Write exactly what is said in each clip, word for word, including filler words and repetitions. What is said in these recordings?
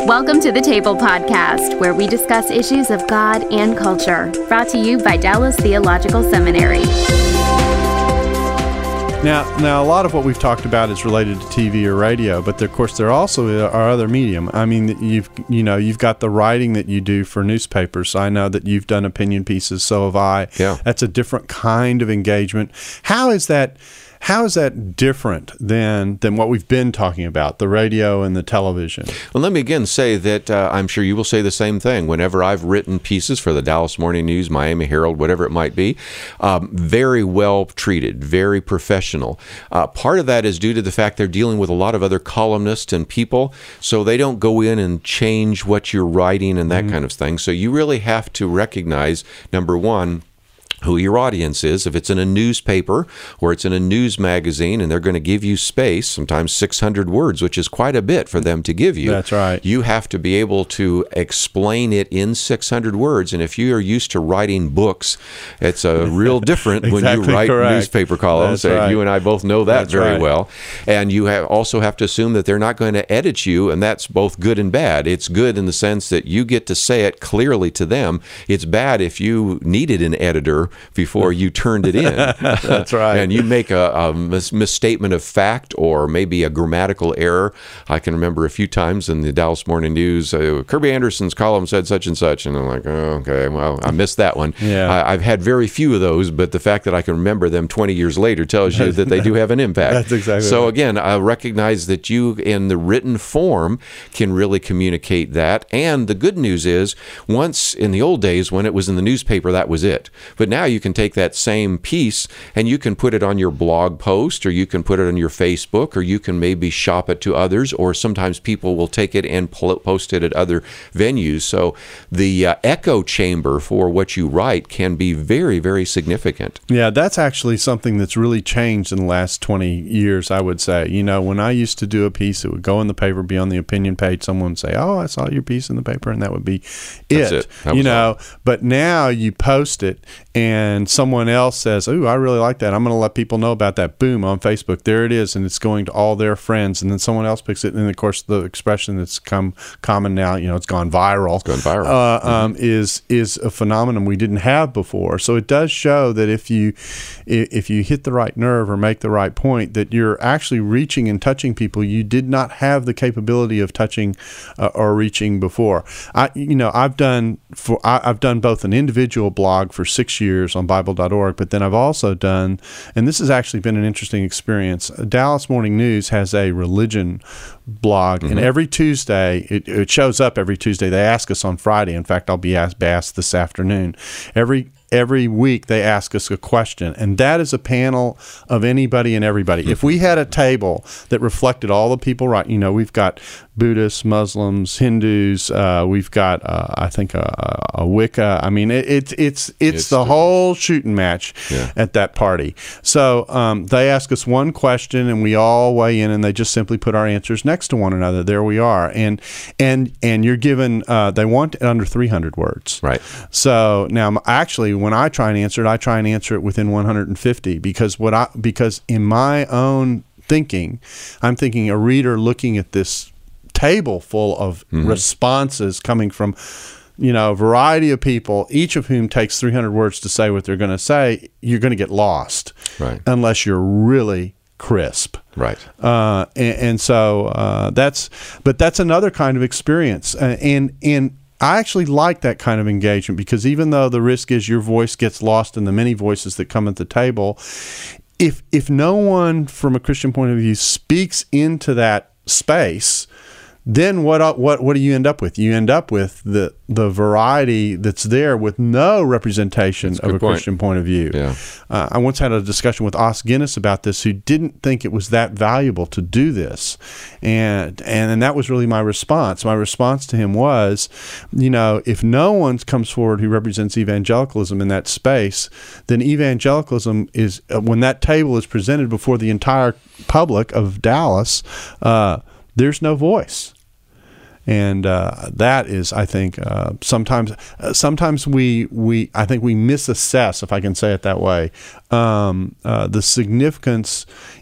Welcome to the Table Podcast, where we discuss issues of God and culture. Brought to you by Dallas Theological Seminary. Now, now, a lot of what we've talked about is related to T V or radio, but there, of course, there also are other medium. I mean, you've you know you've got the writing that you do for newspapers. I know that you've done opinion pieces. So have I. Yeah. That's a different kind of engagement. How is that? How is that different than than what we've been talking about, the radio and the television? Well, let me again say that uh, I'm sure you will say the same thing. Whenever I've written pieces for the Dallas Morning News, Miami Herald, whatever it might be, um, very well treated, very professional. Uh, part of that is due to the fact they're dealing with a lot of other columnists and people, so they don't go in and change what you're writing and that mm-hmm. kind of thing. So you really have to recognize, number one, who your audience is. If it's in a newspaper or it's in a news magazine and they're going to give you space, sometimes six hundred words, which is quite a bit for them to give you. That's right. You have to be able to explain it in six hundred words. And if you are used to writing books, it's a real different exactly when you write correct. newspaper columns. That's right. You and I both know that That's very right. well. And you have also have to assume that they're not going to edit you, and that's both good and bad. It's good in the sense that you get to say it clearly to them. It's bad if you needed an editor before you turned it in. That's right. And you make a, a mis- misstatement of fact or maybe a grammatical error. I can remember a few times in the Dallas Morning News, uh, Kirby Anderson's column said such and such, and I'm like, oh, okay, well, I missed that one. Yeah. I, I've had very few of those, but the fact that I can remember them twenty years later tells you that they do have an impact. That's exactly So right. again, I recognize that you, in the written form, can really communicate that. And the good news is, once in the old days when it was in the newspaper, that was it. But now you can take that same piece and you can put it on your blog post, or you can put it on your Facebook, or you can maybe shop it to others, or sometimes people will take it and pl- post it at other venues. So the uh, echo chamber for what you write can be very, very significant. Yeah, that's actually something that's really changed in the last twenty years, I would say. You know, when I used to do a piece, it would go in the paper, be on the opinion page, someone would say, oh, I saw your piece in the paper, and that would be it. That's it. That you was know, all. But now you post it, and someone else says, ooh, I really like that. I'm going to let people know about that. Boom, on Facebook. There it is, and it's going to all their friends, and then someone else picks it, and of course the expression that's come common now, you know, it's gone viral. It's gone viral. Uh, mm-hmm. um, is is a phenomenon we didn't have before. So it does show that if you if you hit the right nerve or make the right point, that you're actually reaching and touching people you did not have the capability of touching uh, or reaching before. I you know I've done for I, I've done both an individual blog for six years on Bible dot org, but then I've also done, and this has actually been an interesting experience. Dallas Morning News has a religion blog, mm-hmm. and every Tuesday it, it shows up every Tuesday. They ask us on Friday. In fact, I'll be asked, asked this afternoon. Every Every week they ask us a question, and that is a panel of anybody and everybody. Mm-hmm. If we had a table that reflected all the people, right? You know, we've got Buddhists, Muslims, Hindus. Uh, we've got, uh, I think, a, a Wicca. I mean, it, it, it's it's it's the whole shooting match yeah. at that party. So um, they ask us one question, and we all weigh in, and they just simply put our answers next to one another. There we are, and and and you're given. Uh, they want it under three hundred words, right? So now, actually, when I try and answer it, I try and answer it within one hundred fifty, because what I because in my own thinking, I'm thinking a reader looking at this table full of mm-hmm. responses coming from, you know, a variety of people, each of whom takes three hundred words to say what they're going to say, you're going to get lost, right? Unless you're really crisp, right? Uh, and, and so uh, that's, but that's another kind of experience, uh, and and. I actually like that kind of engagement, because even though the risk is your voice gets lost in the many voices that come at the table, if if no one from a Christian point of view speaks into that space, then what what what do you end up with? You end up with the the variety that's there with no representation of a point. Christian point of view. Yeah. Uh, I once had a discussion with Os Guinness about this, who didn't think it was that valuable to do this, and and and that was really my response. My response to him was, you know, if no one comes forward who represents evangelicalism in that space, then evangelicalism is, uh, when that table is presented before the entire public of Dallas, uh, there's no voice. And uh, that is, I think, uh, sometimes uh, sometimes we we I think we misassess, if I can say it that way, um, uh, the significance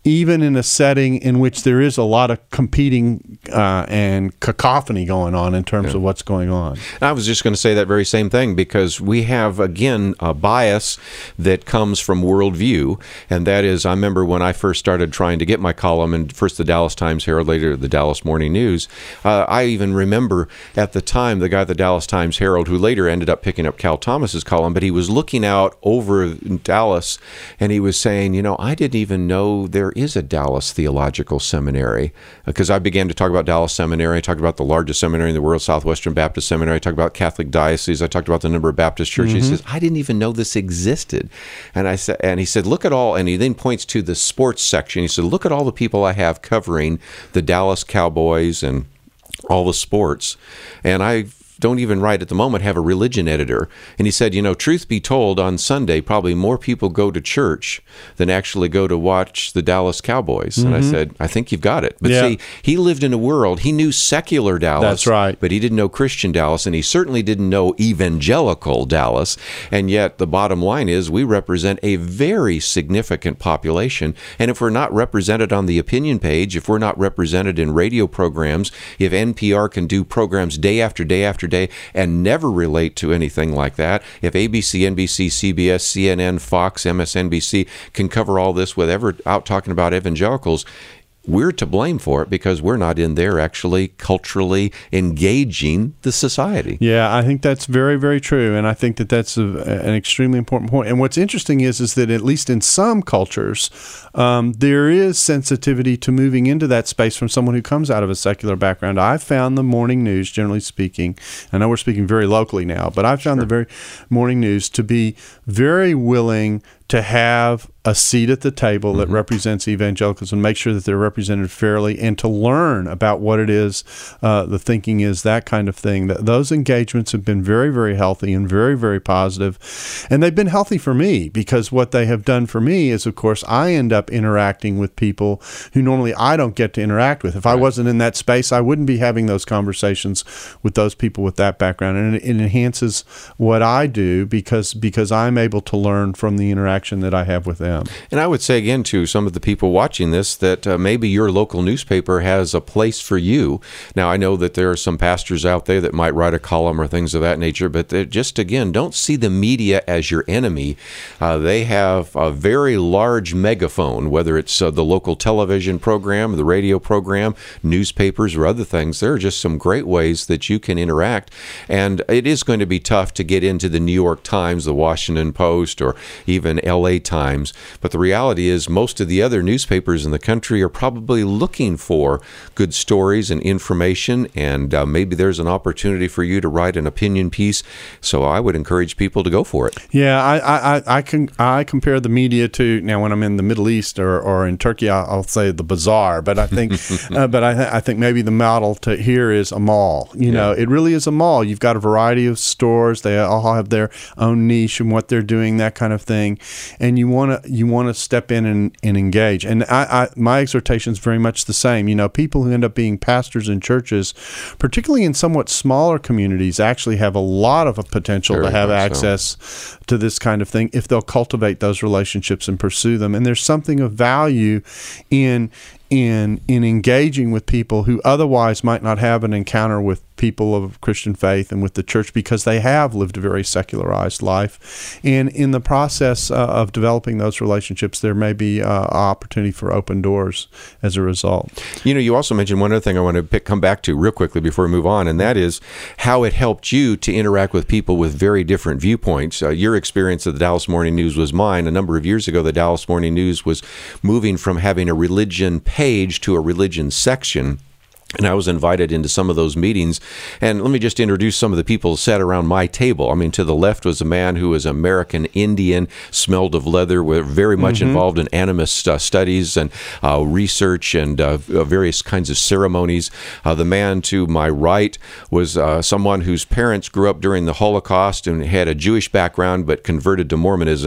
even in a setting in which there is a lot of competing uh, and cacophony going on in terms yeah. of what's going on. I was just going to say that very same thing, because we have, again, a bias that comes from worldview, and that is, I remember when I first started trying to get my column in first the Dallas Times-Herald, later the Dallas Morning News, uh, I even remember at the time the guy at the Dallas Times-Herald, who later ended up picking up Cal Thomas's column, but he was looking out over Dallas, and he was saying, you know, I didn't even know there is a Dallas Theological Seminary, because I began to talk about Dallas Seminary. I talked about the largest seminary in the world, Southwestern Baptist Seminary. I talked about Catholic diocese. I talked about the number of Baptist churches. Mm-hmm. He says, I didn't even know this existed. And I said, and he said, look at all, and he then points to the sports section. He said, look at all the people I have covering the Dallas Cowboys and all the sports. And I don't even write at the moment have a religion editor. And he said, you know, truth be told, on Sunday, probably more people go to church than actually go to watch the Dallas Cowboys. Mm-hmm. And I said, I think you've got it. But yeah. see, he lived in a world, he knew secular Dallas. That's right. But he didn't know Christian Dallas, and he certainly didn't know evangelical Dallas. And yet the bottom line is we represent a very significant population. And if we're not represented on the opinion page, if we're not represented in radio programs, if N P R can do programs day after day after day and never relate to anything like that, if A B C, N B C, C B S, C N N, Fox, M S N B C can cover all this without out talking about evangelicals, we're to blame for it because we're not in there actually culturally engaging the society. Yeah, I think that's very, very true, and I think that that's a, an extremely important point. And what's interesting is, is that at least in some cultures, um, there is sensitivity to moving into that space from someone who comes out of a secular background. I've found the morning news, generally speaking, I know we're speaking very locally now, but I've found sure. the very morning news to be very willing to have a seat at the table that mm-hmm. represents evangelicals and make sure that they're represented fairly, and to learn about what it is, uh, the thinking is, that kind of thing. That those engagements have been very, very healthy and very, very positive. And they've been healthy for me, because what they have done for me is, of course, I end up interacting with people who normally I don't get to interact with. If right. I wasn't in that space, I wouldn't be having those conversations with those people with that background. And it, it enhances what I do because because I'm able to learn from the interaction that I have with them. And I would say again to some of the people watching this that uh, maybe your local newspaper has a place for you. Now, I know that there are some pastors out there that might write a column or things of that nature, but just, again, don't see the media as your enemy. Uh, they have a very large megaphone, whether it's uh, the local television program, the radio program, newspapers, or other things. There are just some great ways that you can interact. And it is going to be tough to get into the New York Times, the Washington Post, or even L A Times. But the reality is most of the other newspapers in the country are probably looking for good stories and information, and uh, maybe there's an opportunity for you to write an opinion piece. So I would encourage people to go for it. Yeah, I I, I can I compare the media to, now when I'm in the Middle East or, or in Turkey, I'll say the bazaar, but I think uh, but I, th- I think maybe the model to here is a mall. You yeah. know, it really is a mall. You've got a variety of stores. They all have their own niche and what they're doing, that kind of thing. And you want to you want to step in and, and engage. And I, I my exhortation is very much the same. You know, people who end up being pastors in churches, particularly in somewhat smaller communities, actually have a lot of a potential very to have access so. to this kind of thing if they'll cultivate those relationships and pursue them. And there's something of value in in in engaging with people who otherwise might not have an encounter with people of Christian faith and with the church because they have lived a very secularized life. And in the process uh, of developing those relationships, there may be uh, opportunity for open doors as a result. You know, you also mentioned one other thing I want to pick, come back to real quickly before we move on, and that is how it helped you to interact with people with very different viewpoints. Uh, your experience of the Dallas Morning News was mine. A number of years ago, the Dallas Morning News was moving from having a religion page to a religion section. And I was invited into some of those meetings. And let me just introduce some of the people who sat around my table. I mean, to the left was a man who was American Indian, smelled of leather, were very much mm-hmm. involved in animist uh, studies and uh, research and uh, various kinds of ceremonies. Uh, the man to my right was uh, someone whose parents grew up during the Holocaust and had a Jewish background but converted to Mormonism.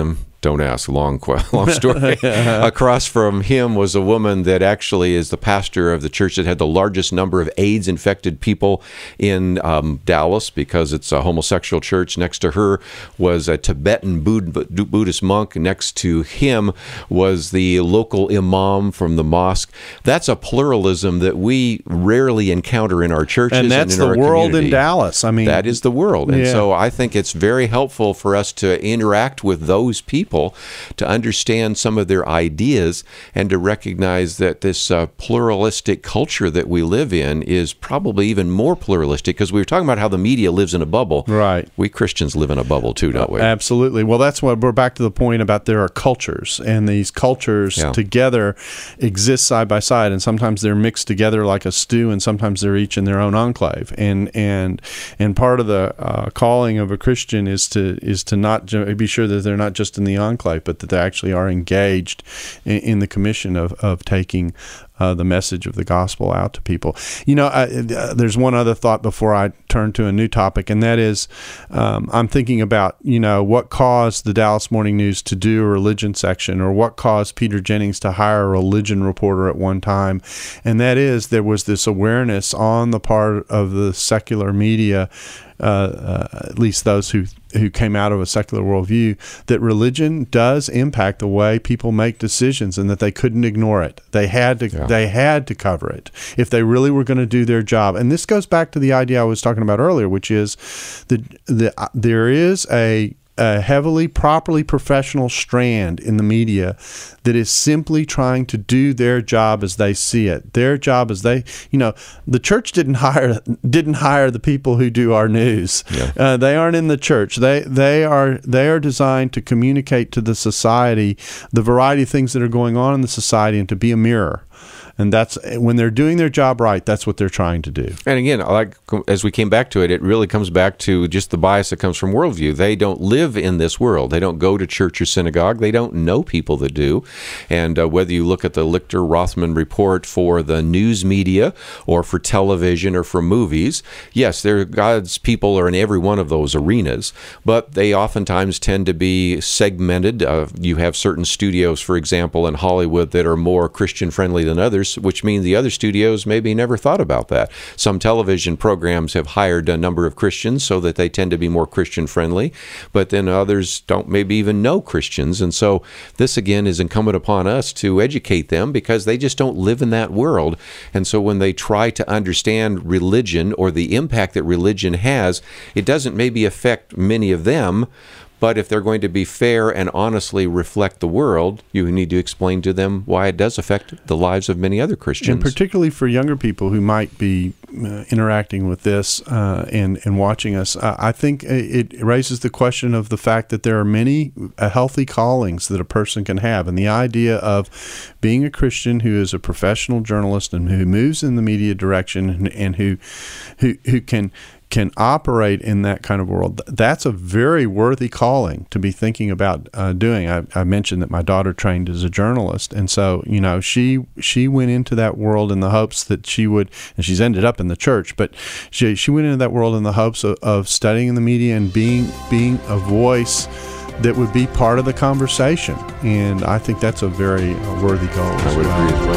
Don't ask. Long, long story. Across from him was a woman that actually is the pastor of the church that had the largest number of AIDS-infected people in um, Dallas, because it's a homosexual church. Next to her was a Tibetan Bud- Buddhist monk. Next to him was the local imam from the mosque. That's a pluralism that we rarely encounter in our churches and, that's and in the our world community. in Dallas. I mean, that is the world. And yeah. so I think it's very helpful for us to interact with those people, to understand some of their ideas, and to recognize that this uh, pluralistic culture that we live in is probably even more pluralistic, because we were talking about how the media lives in a bubble. Right. We Christians live in a bubble too, don't we? Absolutely. Well, that's what we're back to the point about there are cultures, and these cultures yeah. together exist side by side, and sometimes they're mixed together like a stew, and sometimes they're each in their own enclave. And and and part of the uh, calling of a Christian is to is to not be sure that they're not just in the enclave, but that they actually are engaged in, in the commission of, of taking uh, the message of the gospel out to people. You know, I, uh, there's one other thought before I turn to a new topic, and that is um, I'm thinking about, you know, what caused the Dallas Morning News to do a religion section, or what caused Peter Jennings to hire a religion reporter at one time, and that is there was this awareness on the part of the secular media, uh, uh, at least those who who came out of a secular worldview, that religion does impact the way people make decisions, and that they couldn't ignore it. They had to yeah. they had to cover it if they really were going to do their job. And this goes back to the idea I was talking about earlier, which is that the, uh, there is a a heavily, properly professional strand in the media that is simply trying to do their job as they see it. Their job as they, you know, the church didn't hire didn't hire the people who do our news. Yeah. Uh, they aren't in the church. They they are they are designed to communicate to the society the variety of things that are going on in the society, and to be a mirror. And that's when they're doing their job right, that's what they're trying to do. And again, like as we came back to it, it really comes back to just the bias that comes from worldview. They don't live in this world. They don't go to church or synagogue. They don't know people that do. And uh, whether you look at the Lichter-Rothman report for the news media, or for television, or for movies, yes, there God's people are in every one of those arenas, but they oftentimes tend to be segmented. Uh, you have certain studios, for example, in Hollywood that are more Christian-friendly than others, which means the other studios maybe never thought about that. Some television programs have hired a number of Christians so that they tend to be more Christian-friendly, but then others don't maybe even know Christians. And so this, again, is incumbent upon us to educate them, because they just don't live in that world. And so when they try to understand religion, or the impact that religion has, it doesn't maybe affect many of them. But if they're going to be fair and honestly reflect the world, you need to explain to them why it does affect the lives of many other Christians. And particularly for younger people who might be uh, interacting with this uh, and, and watching us, uh, I think it raises the question of the fact that there are many uh, healthy callings that a person can have. And the idea of being a Christian who is a professional journalist and who moves in the media direction, and, and who, who, who can... can operate in that kind of world, that's a very worthy calling to be thinking about uh, doing. I, I mentioned that my daughter trained as a journalist, and so, you know, she she went into that world in the hopes that she would, and she's ended up in the church, but she she went into that world in the hopes of, of studying in the media and being being a voice that would be part of the conversation. And I think that's a very uh, worthy goal. I would agree as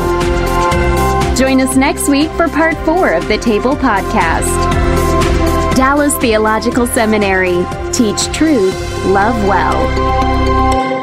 well. Join us next week for part four of the Table Podcast. Dallas Theological Seminary. Teach truth, love well.